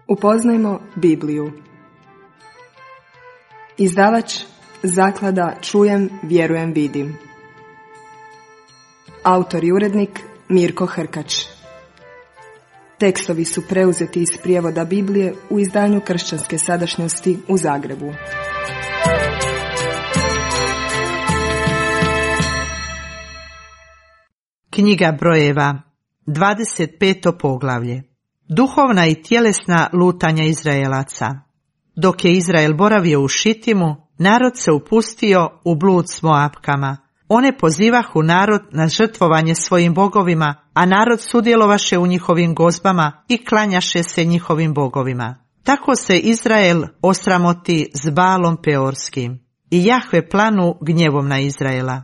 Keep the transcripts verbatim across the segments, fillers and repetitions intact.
Upoznajmo Bibliju. Izdavač Zaklada Čujem, vjerujem, vidim. Autor i urednik Mirko Hrkač. Tekstovi su preuzeti iz prijevoda Biblije u izdanju Kršćanske sadašnjosti u Zagrebu. Knjiga brojeva, dvadeset peto poglavlje. Duhovna i tjelesna lutanja Izraelaca. Dok je Izrael boravio u Šitimu, narod se upustio u blud s Moapkama. One pozivahu narod na žrtvovanje svojim bogovima, a narod sudjelovaše u njihovim gozbama i klanjaše se njihovim bogovima. Tako se Izrael osramoti s Baalom Peorskim i Jahve planu gnjevom na Izraela.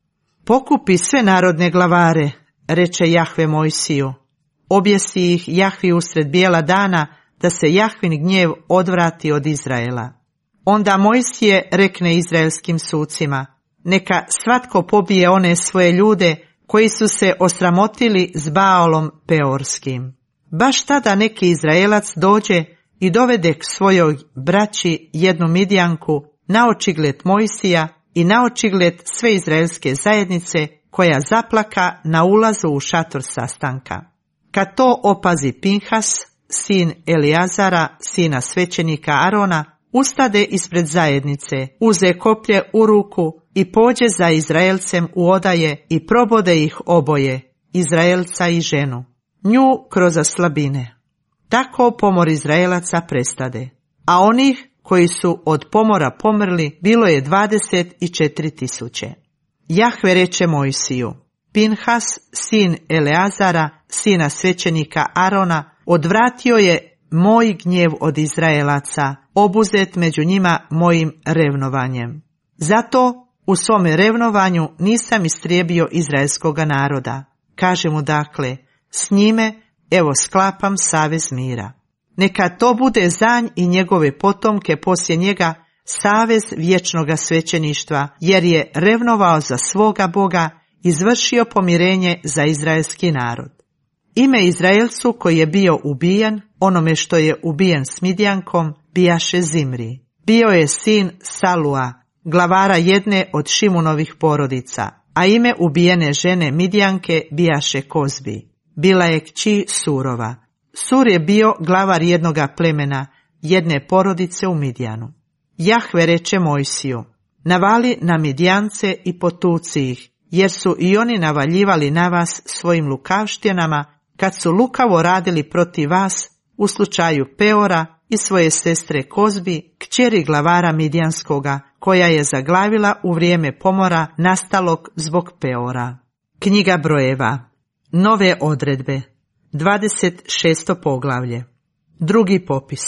Pokupi sve narodne glavare, reče Jahve Mojsiju. Objesi ih Jahvi usred bijela dana, da se Jahvin gnjev odvrati od Izraela. Onda Mojsije rekne izraelskim sucima, neka svatko pobije one svoje ljude koji su se osramotili s Baalom Peorskim. Baš tada neki Izraelac dođe i dovede k svojoj braći jednu Midjanku na očigled Mojsija i na očigled sve izraelske zajednice, koja zaplaka na ulazu u šator sastanka. Kad to opazi Pinhas, sin Eliazara, sina svećenika Arona, ustade ispred zajednice, uze koplje u ruku i pođe za Izraelcem u odaje i probode ih oboje, Izraelca i ženu, nju kroz slabine. Tako pomor Izraelaca prestade, a onih koji su od pomora pomrli bilo je dvadeset četiri tisuće. Jahve reče Mojsiju, Pinhas, sin Eleazara, sina svećenika Arona, odvratio je moj gnjev od Izraelaca, obuzet među njima mojim revnovanjem. Zato u svome revnovanju nisam istrijebio izraelskoga naroda. Kaže mu dakle, s njime evo sklapam savez mira. Neka to bude zanj i njegove potomke poslije njega savez vječnoga svećeništva, jer je revnovao za svoga Boga, izvršio pomirenje za izraelski narod. Ime Izraelcu koji je bio ubijen, onome što je ubijen s Midjankom, bijaše Zimri. Bio je sin Salua, glavara jedne od Šimunovih porodica, a ime ubijene žene Midjanke bijaše Kozbi. Bila je kći Surova. Sur je bio glavar jednoga plemena, jedne porodice u Midjanu. Jahve reče Mojsiju, navali na Midjance i potuci ih, jer su i oni navaljivali na vas svojim lukavštjenama, kad su lukavo radili protiv vas u slučaju Peora i svoje sestre Kozbi, kćeri glavara Midjanskoga, koja je zaglavila u vrijeme pomora nastalog zbog Peora. Knjiga brojeva, nove odredbe, dvadeset šesto poglavlje. Drugi popis.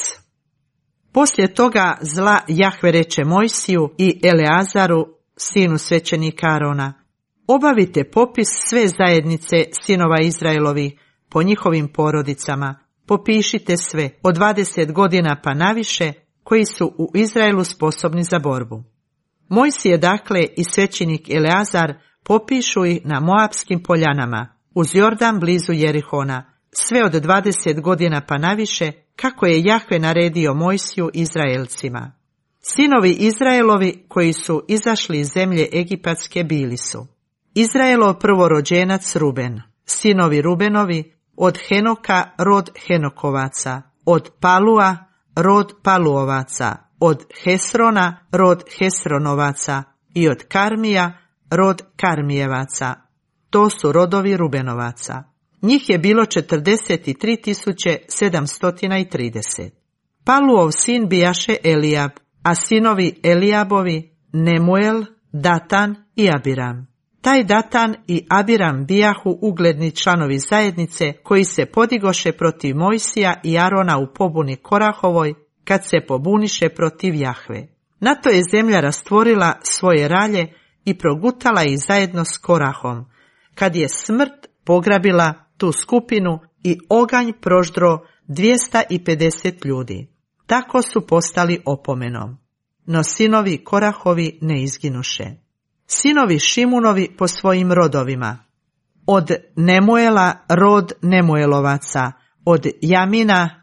Poslije toga zla Jahve reče Mojsiju i Eleazaru, sinu svećenika Arona, obavite popis sve zajednice sinova Izraelovi po njihovim porodicama, popišite sve od dvadeset godina pa naviše koji su u Izraelu sposobni za borbu. Mojsije dakle i svećenik Eleazar popišu ih na Moapskim poljanama, uz Jordan blizu Jerihona, sve od dvadeset godina pa naviše, kako je Jahve naredio Mojsiju Izraelcima. Sinovi Izraelovi koji su izašli iz zemlje Egipatske bili su Izraelov prvorođenac Ruben, sinovi Rubenovi, od Henoka rod Henokovaca, od Palua rod Paluovaca, od Hesrona rod Hesronovaca i od Karmija rod Karmijevaca. To su rodovi Rubenovaca. Njih je bilo četrdeset tri tisuće sedamsto trideset. Paluov sin bijaše Elijab, a sinovi Elijabovi Nemuel, Datan i Abiram. Taj Datan i Abiram bijahu ugledni članovi zajednice koji se podigoše protiv Mojsija i Arona u pobuni Korahovoj, kad se pobuniše protiv Jahve. Na to je zemlja rastvorila svoje ralje i progutala ih zajedno s Korahom, kad je smrt pograbila tu skupinu i oganj proždro dvjesto pedeset ljudi. Tako su postali opomenom. No sinovi Korahovi ne izginuše. Sinovi Šimunovi po svojim rodovima. Od Nemuela rod Nemuelovaca, od Jamina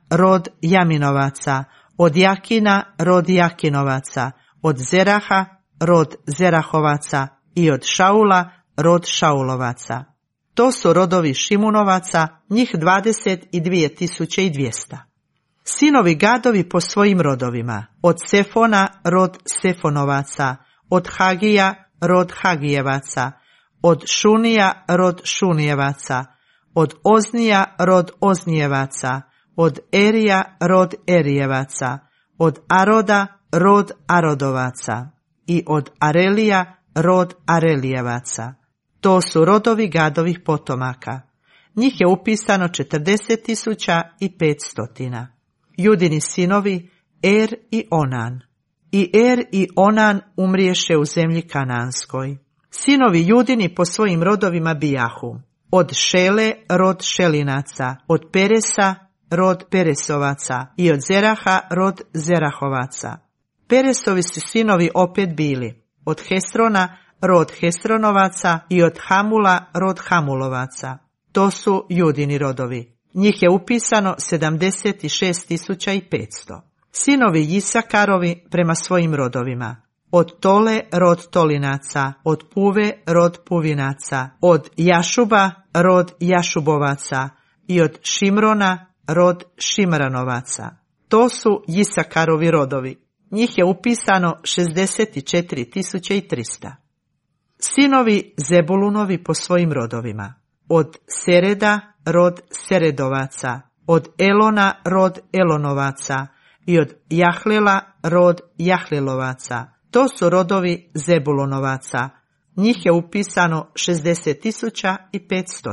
rod Jaminovaca, od Jakina, rod Jakinovaca, od Zeraha, rod Zerahovaca i od Šaula, rod Šaulovaca. To su rodovi Šimunovaca, njih dvadeset dvije tisuće dvjesto. Sinovi Gadovi po svojim rodovima, od Sefona, rod Sefonovaca, od Hagija, rod Hagijevaca, od Šunija, rod Šunijevaca, od Oznija, rod Oznijevaca, od Erija, rod Erijevaca, od Aroda, rod Arodovaca i od Arelija, rod Arelijevaca. To su rodovi Gadovih potomaka. Njih je upisano četrdeset tisuća petsto. Judini sinovi Er i Onan. I Er i Onan umriješe u zemlji Kananskoj. Sinovi Judini po svojim rodovima bijahu: od Šele, rod Šelinaca, od Peresa, rod Peresovaca i od Zeraha, rod Zerahovaca. Peresovi su sinovi opet bili: od Hesrona, rod Hesronovaca i od Hamula, rod Hamulovaca. To su Judini rodovi. Njih je upisano sedamdeset šest tisuća petsto. Sinovi Jisakarovi prema svojim rodovima: od Tole, rod Tolinaca, od Puve, rod Puvinaca, od Jašuba, rod Jašubovaca i od Šimrona, rod Šimranovaca. To su Jisakarovi rodovi. Njih je upisano šezdeset četiri tisuće tristo. Sinovi Zebulunovi po svojim rodovima: od Sereda, rod Seredovaca, od Elona, rod Elonovaca i od Jahlela, rod Jahlelovaca. To su rodovi Zebulonovaca. Njih je upisano šezdeset tisuća petsto.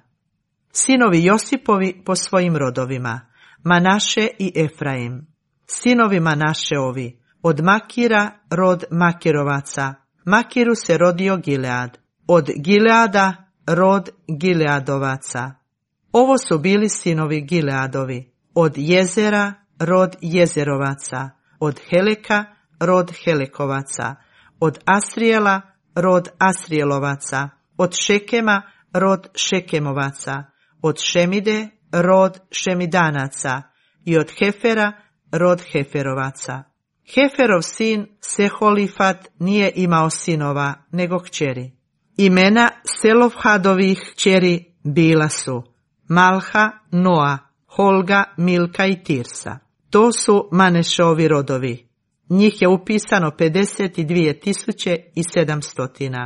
Sinovi Josipovi po svojim rodovima: Manaše i Efraim. Sinovi Manašeovi: od Makira, rod Makirovaca. Makiru se rodio Gilead. Od Gileada, rod Gileadovaca. Ovo su bili sinovi Gileadovi: od Jezera, rod Jezerovaca, od Heleka, rod Helekovaca, od Asrijela, rod Asrijelovaca, od Šekema, rod Šekemovaca, od Šemide, rod Šemidanaca i od Hefera, rod Heferovaca. Heferov sin Seholifat nije imao sinova, nego kćeri. Imena Selofhadovih kćeri bila su Malha, Noa, Holga, Milka i Tirsa. To su Manešovi rodovi. Njih je upisano pedeset dvije tisuće sedamsto.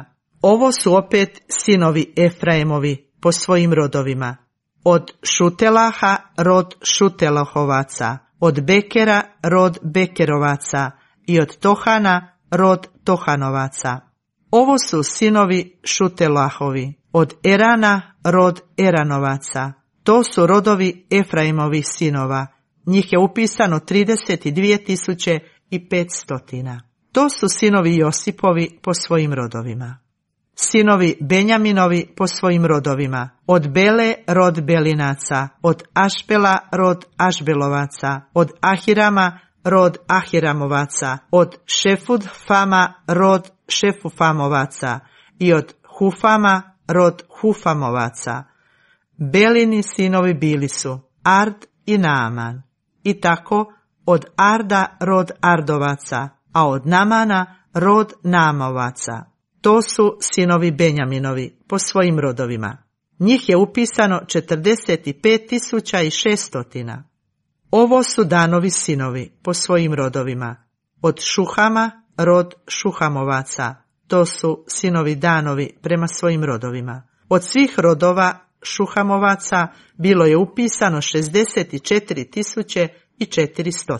Ovo su opet sinovi Efraimovi po svojim rodovima: od Šutelaha, rod Šutelahovaca, od Bekera, rod Bekerovaca i od Tohana, rod Tohanovaca. Ovo su sinovi Šutelahovi: od Erana, rod Eranovaca. To su rodovi Efraimovih sinova. Njih je upisano trideset dvije tisuće petsto. To su sinovi Josipovi po svojim rodovima. Sinovi Benjaminovi po svojim rodovima: od Bele, rod Belinaca, od Ašbela, rod Ašbelovaca, od Ahirama, rod Ahiramovaca, od Šefudfama, rod Šefufamovaca i od Hufama, rod Hufamovaca. Belini sinovi bili su Ard i Naaman. I tako od Arda, rod Ardovaca, a od Namana, rod Naamovaca. To su sinovi Benjaminovi po svojim rodovima. Njih je upisano četrdeset pet tisuća šesto. Ovo su Danovi sinovi po svojim rodovima: od Šuhama, rod Šuhamovaca. To su sinovi Danovi prema svojim rodovima. Od svih rodova Šuhamovaca bilo je upisano šezdeset četiri tisuće četiristo.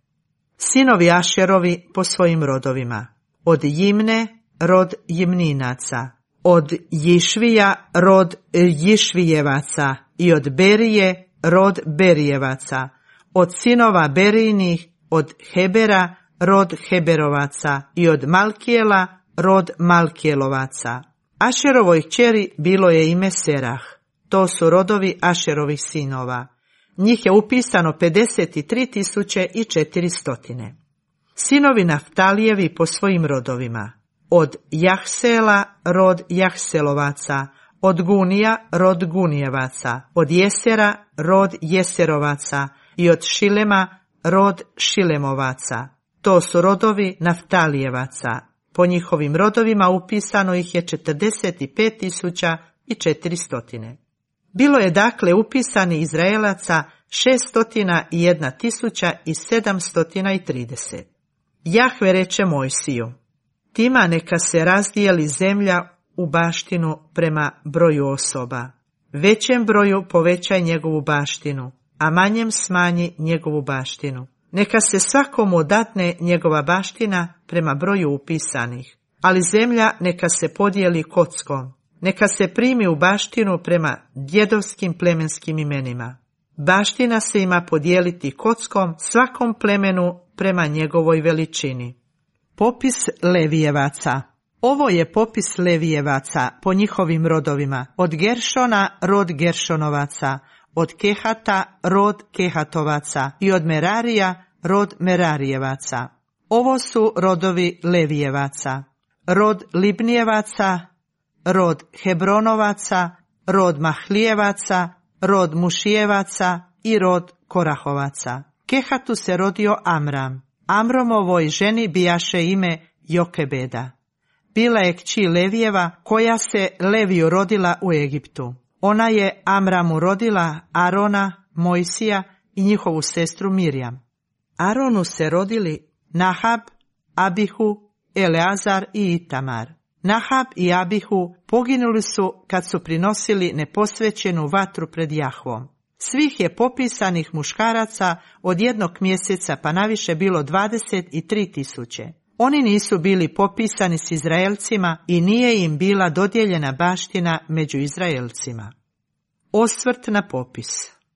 Sinovi Ašerovi po svojim rodovima: od Jimne, rod Jimninaca, od Jišvija, rod Jišvijevaca i od Berije, rod Berijevaca, od sinova Berijinih, od Hebera, rod Heberovaca i od Malkijela, rod Malkijelovaca. Ašerovoj kćeri bilo je ime Serah. To su rodovi Ašerovih sinova. Njih je upisano pedeset tri tisuće četiristo. Sinovi Naftalijevi po svojim rodovima: od Jahsela, rod Jahselovaca, od Gunija, rod Gunijevaca, od Jesera, rod Jeserovaca i od Šilema rod Šilemovaca. To su rodovi Naftalijevaca. Po njihovim rodovima upisano ih je četrdeset pet tisuća četiristo. Bilo je dakle upisani Izraelaca šesnaest jedna tisuća sedamsto trideset. Jahve reče Mojsiju: tima neka se razdijeli zemlja u baštinu prema broju osoba. Većem broju povećaj njegovu baštinu, a manjem smanji njegovu baštinu. Neka se svakomu dadne njegova baština prema broju upisanih, ali zemlja neka se podijeli kockom. Neka se primi u baštinu prema djedovskim plemenskim imenima. Baština se ima podijeliti kockom svakom plemenu prema njegovoj veličini. Popis Levijevaca. Ovo je popis Levijevaca po njihovim rodovima. Od Geršona rod Geršonovaca, od Kehata rod Kehatovaca i od Merarija rod Merarijevaca. Ovo su rodovi Levijevaca. Rod Libnijevaca, rod Hebronovaca, rod Mahlijevaca, rod Mušijevaca i rod Korahovaca. Kehatu se rodio Amram. Amromovoj ženi bijaše ime Jokebeda. Bila je kći Levijeva koja se Leviju rodila u Egiptu. Ona je Amramu rodila Arona, Mojsija i njihovu sestru Mirjam. Aronu se rodili Nahab, Abihu, Eleazar i Itamar. Nahab i Abihu poginuli su kad su prinosili neposvećenu vatru pred Jahvom. Svih je popisanih muškaraca od jednog mjeseca pa naviše bilo dvadeset tri tisuće. Oni nisu bili popisani s Izraelcima i nije im bila dodijeljena baština među Izraelcima. Osvrt na popis.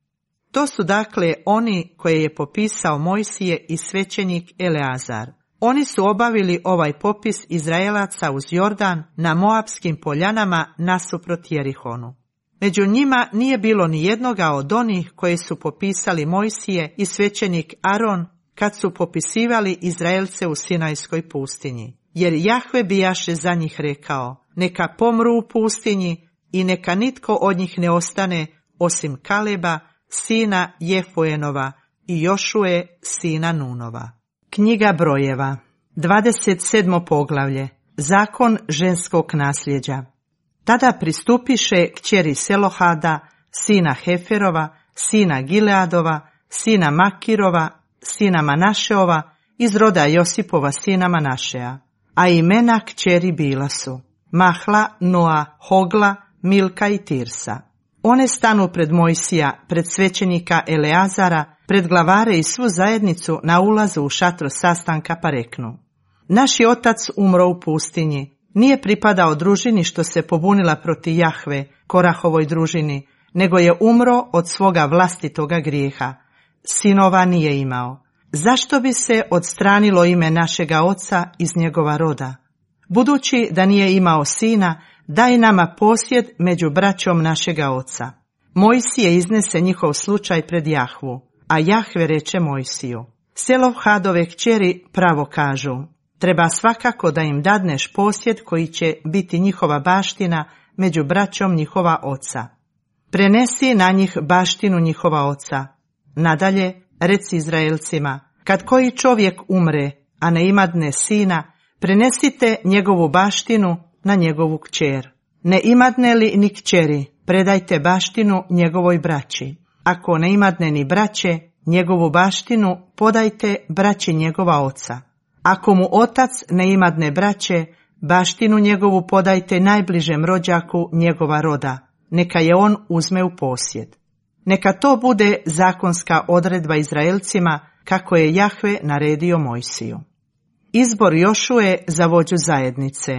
To su dakle oni koje je popisao Mojsije i svećenik Eleazar. Oni su obavili ovaj popis Izraelaca uz Jordan na Moapskim poljanama nasuprot Jerihonu. Među njima nije bilo ni jednoga od onih koje su popisali Mojsije i svećenik Aron kad su popisivali Izraelce u Sinajskoj pustinji. Jer Jahve bijaše za njih rekao: neka pomru u pustinji i neka nitko od njih ne ostane osim Kaleba, sina Jefuenova i Jošue, sina Nunova. Knjiga brojeva. dvadeset sedmo poglavlje. Zakon ženskog nasljeđa. Tada pristupiše kćeri Selohada, sina Heferova, sina Gileadova, sina Makirova, sina Manašeova, iz roda Josipova sina Manašeja. A imena kćeri bila su Mahla, Noa, Hogla, Milka i Tirsa. One stanu pred Mojsija, pred svećenika Eleazara, pred glavare i svu zajednicu na ulazu u šatro sastanka pa reknu: naši otac umro u pustinji, nije pripadao družini što se pobunila protiv Jahve, Korahovoj družini, nego je umro od svoga vlastitoga grijeha. Sinova nije imao. Zašto bi se odstranilo ime našega oca iz njegova roda? Budući da nije imao sina, daj nama posjed među braćom našega oca. Mojsije iznese njihov slučaj pred Jahvu, a Jahve reče Mojsiju: Selohadove kćeri pravo kažu, treba svakako da im dadneš posjed koji će biti njihova baština među braćom njihova oca. Prenesi na njih baštinu njihova oca. Nadalje, reci Izraelcima: kad koji čovjek umre, a ne imadne sina, prenesite njegovu baštinu na njegovu kćer. Ne imadne li ni kćeri, predajte baštinu njegovoj braći. Ako ne imadne ni braće, njegovu baštinu podajte braći njegova oca. Ako mu otac ne imadne braće, baštinu njegovu podajte najbližem rođaku njegova roda, neka je on uzme u posjed. Neka to bude zakonska odredba Izraelcima, kako je Jahve naredio Mojsiju. Izbor Jošue za vođu zajednice.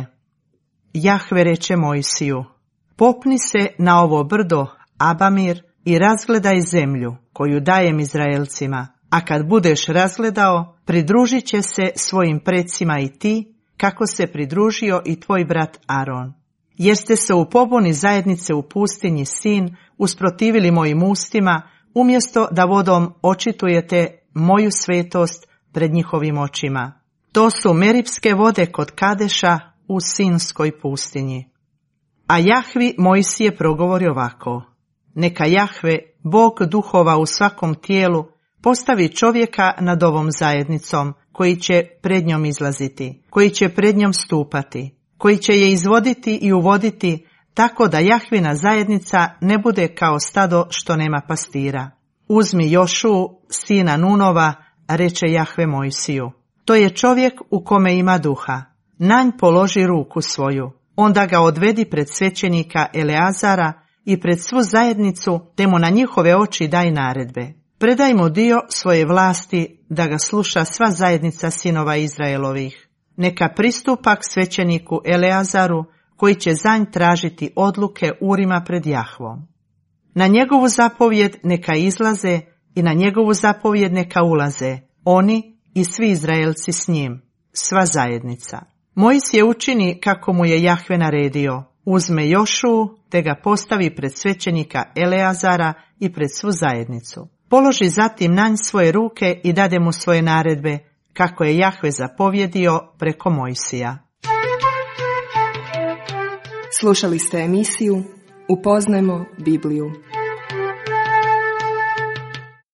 Jahve reče Mojsiju: popni se na ovo brdo, Abamir, i razgledaj zemlju koju dajem Izraelcima, a kad budeš razgledao, pridružit će se svojim precima i ti, kako se pridružio i tvoj brat Aron. Jer ste se u pobuni zajednice u pustinji Sin usprotivili mojim ustima, umjesto da vodom očitujete moju svetost pred njihovim očima. To su Meripske vode kod Kadeša u Sinskoj pustinji. A Jahvi Mojsije progovori ovako: neka Jahve, Bog duhova u svakom tijelu, postavi čovjeka nad ovom zajednicom, koji će pred njom izlaziti, koji će pred njom stupati, koji će je izvoditi i uvoditi, tako da Jahvina zajednica ne bude kao stado što nema pastira. Uzmi Jošu, sina Nunova, reče Jahve Mojsiju. To je čovjek u kome ima duha. Na nj položi ruku svoju. Onda ga odvedi pred svećenika Eleazara i pred svu zajednicu, te mu na njihove oči daj naredbe. Predaj mu dio svoje vlasti, da ga sluša sva zajednica sinova Izraelovih. Neka pristupa k svećeniku Eleazaru, koji će za nj tražiti odluke Urima pred Jahvom. Na njegovu zapovjed neka izlaze i na njegovu zapovjed neka ulaze, oni i svi Izraelci s njim, sva zajednica. Mojsije učini kako mu je Jahve naredio, uzme Jošu te ga postavi pred svećenika Eleazara i pred svu zajednicu. Položi zatim na nj svoje ruke i dade mu svoje naredbe, kako je Jahve zapovjedio preko Mojsija. Slušali ste emisiju Upoznajmo Bibliju.